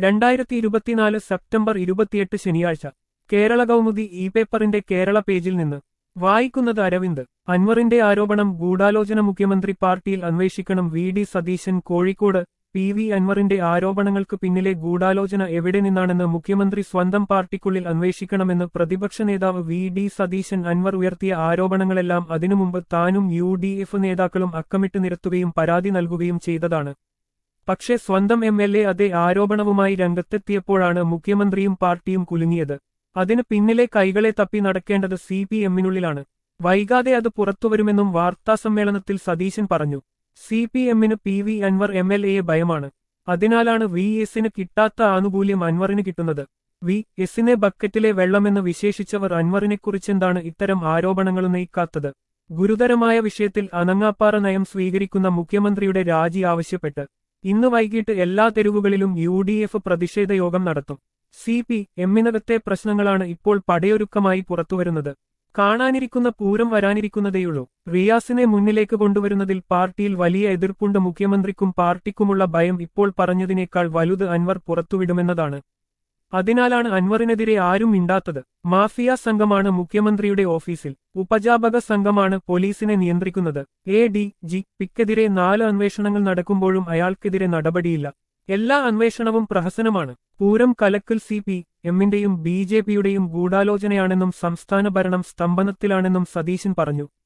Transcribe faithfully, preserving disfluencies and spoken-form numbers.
രണ്ടായിരത്തി ഇരുപത്തിനാല് സെപ്റ്റംബർ ഇരുപത്തിയെട്ട് ശനിയാഴ്ച കേരള കൗമുദി ഇ പേപ്പറിന്റെ കേരള പേജിൽ നിന്ന് വായിക്കുന്നത് അരവിന്ദ്. അൻവറിന്റെ ആരോപണം ഗൂഢാലോചന, മുഖ്യമന്ത്രി പാർട്ടിയിൽ അന്വേഷിക്കണം. V D Satheesan Kozhikode. P V അൻവറിന്റെ ആരോപണങ്ങൾക്ക് പിന്നിലെ ഗൂഢാലോചന എവിടെ നിന്നാണെന്ന് മുഖ്യമന്ത്രി സ്വന്തം പാർട്ടിക്കുള്ളിൽ അന്വേഷിക്കണമെന്ന് പ്രതിപക്ഷ നേതാവ് വി ഡി സതീശൻ. അൻവർ ഉയർത്തിയ ആരോപണങ്ങളെല്ലാം അതിനുമുമ്പ് താനും യു ഡി എഫ് നേതാക്കളും അക്കമിട്ട് നിരത്തുകയും പരാതി നൽകുകയും ചെയ്തതാണ്. പക്ഷേ സ്വന്തം എം എൽ എ അതേ ആരോപണവുമായി രംഗത്തെത്തിയപ്പോഴാണ് മുഖ്യമന്ത്രിയും പാർട്ടിയും കുലുങ്ങിയത്. അതിന് പിന്നിലെ കൈകളെ തപ്പി നടക്കേണ്ടത് സി പി എമ്മിനുള്ളിലാണ്. വൈകാതെ അത് പുറത്തുവരുമെന്നും വാർത്താസമ്മേളനത്തിൽ സതീശൻ പറഞ്ഞു. സി പി എമ്മിന് P V Anvar M L എയെ ഭയമാണ്. അതിനാലാണ് വി എസിന് കിട്ടാത്ത ആനുകൂല്യം അൻവറിന് കിട്ടുന്നത്. വി എസിനെ ബക്കറ്റിലെ വെള്ളമെന്ന് വിശേഷിച്ചവർ അൻവറിനെക്കുറിച്ചെന്താണ് ഇത്തരം ആരോപണങ്ങൾ ഉന്നയിക്കാത്തത്? ഗുരുതരമായ വിഷയത്തിൽ അനങ്ങാപ്പാറ നയം സ്വീകരിക്കുന്ന മുഖ്യമന്ത്രിയുടെ രാജി ആവശ്യപ്പെട്ട് ഇന്ന് വൈകിട്ട് എല്ലാ തെരുവുകളിലും യു ഡി എഫ് പ്രതിഷേധ യോഗം നടത്തും. സി പി എമ്മിനകത്തെ പ്രശ്നങ്ങളാണ് ഇപ്പോൾ പടയൊരുക്കമായി പുറത്തുവരുന്നത്. കാണാനിരിക്കുന്ന പൂരം വരാനിരിക്കുന്നതേയുള്ളൂ. റിയാസിനെ മുന്നിലേക്ക് കൊണ്ടുവരുന്നതിൽ പാർട്ടിയിൽ വലിയ എതിർപ്പുണ്ട്. മുഖ്യമന്ത്രിക്കും പാർട്ടിക്കുമുള്ള ഭയം ഇപ്പോൾ പറഞ്ഞതിനേക്കാൾ വലുത് അൻവർ പുറത്തുവിടുമെന്നതാണ്. അതിനാലാണ് അൻവറിനെതിരെ ആരും മിണ്ടാത്തത്. മാഫിയ സംഘമാണ് മുഖ്യമന്ത്രിയുടെ ഓഫീസിൽ. ഉപജാപക സംഘമാണ് പോലീസിനെ നിയന്ത്രിക്കുന്നത്. എ ഡി ജി പിക്കെതിരെ നാല് അന്വേഷണങ്ങൾ നടക്കുമ്പോഴും അയാൾക്കെതിരെ നടപടിയില്ല. എല്ലാ അന്വേഷണവും പ്രഹസനമാണ്. പൂരം കലക്കൽ സി പി എമ്മിന്റെയും ബി ജെ പിയുടെയും ഗൂഢാലോചനയാണെന്നും സംസ്ഥാന ഭരണം സ്തംഭനത്തിലാണെന്നും സതീശൻ പറഞ്ഞു.